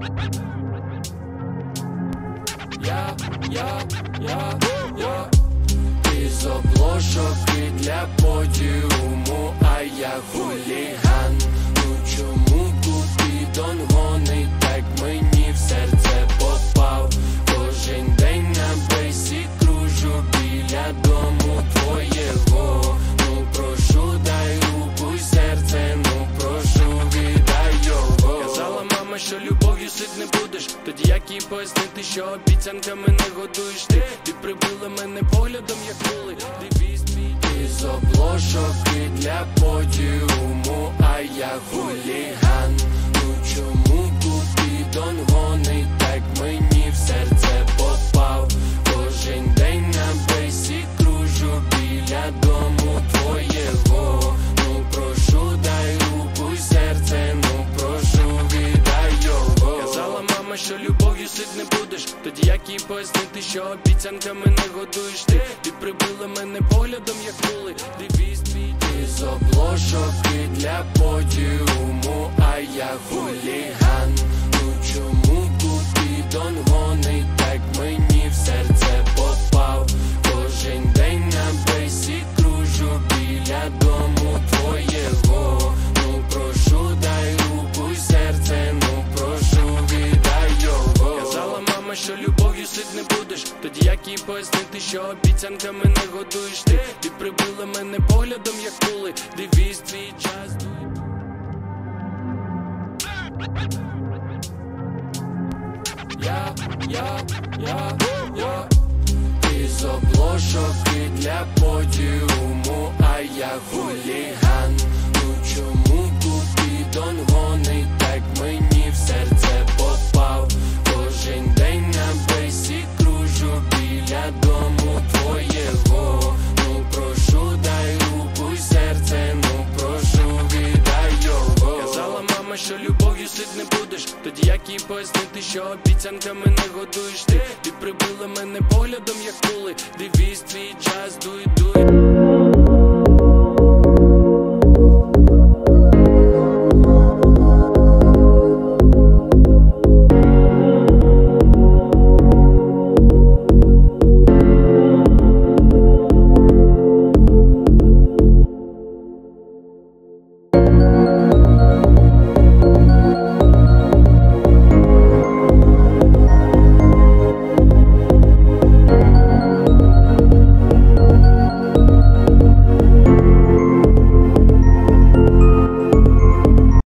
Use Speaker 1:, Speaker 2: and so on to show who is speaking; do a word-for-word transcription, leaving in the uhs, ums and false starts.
Speaker 1: Я, я, я, я із обложок і для подіуму, а я хуліган. Ну чому Купідон гонить, так мені в серце попав. Кожен день на бейсі кружу біля дому твоєго. Ну прошу, дай руку й серце, ну прошу, віддай його. Казала мама, що любов'ю сить не будеш, тоді як їй пояснити, що обіцянками не годуєш ти. Ти прибила мене поглядом, як мули, дивись твій із обложок і для подіуму, а я хуліган. Ну чому Купідон гонить, так мені в серце попав. Кожен день на бейсі кружу біля дому твоєго. Ну прошу, дай руку й серце, ну прошу, віддай його. Казала мама, що любов'ю сить не будеш, тоді як їй пояснити, що обіцянками не годуєш ти. Ти прибила мене поглядом, як мули, дивись твій із обложок і для подіуму, а я хуліган. Ну чому Купідон гонить, так мені в серце попав. Кожен день на бейсі кружу біля дому твоєго. Ну прошу, дай руку й серце, ну прошу, віддай його. Казала мама, що любов'ю сить не будеш, тоді як їй пояснити, що обіцянками не годуєш ти. Ти прибила мене поглядом, як мули, дивись твій час. Я, я, я, я із обложок і для подіуму, а я хуліган. Ну чому Купідон гонить, так мені в серце попав. Кожен день на бейсі кружу біля дому твоєго. Ну прошу, дай руку й серце, ну прошу, віддай його. Казала мама, що любов'ю сить не будеш, тоді як їй пояснити, що обіцянками не годуєш ти. Ти прибила мене поглядом, як мули, дивись твій час, дуй, дуй.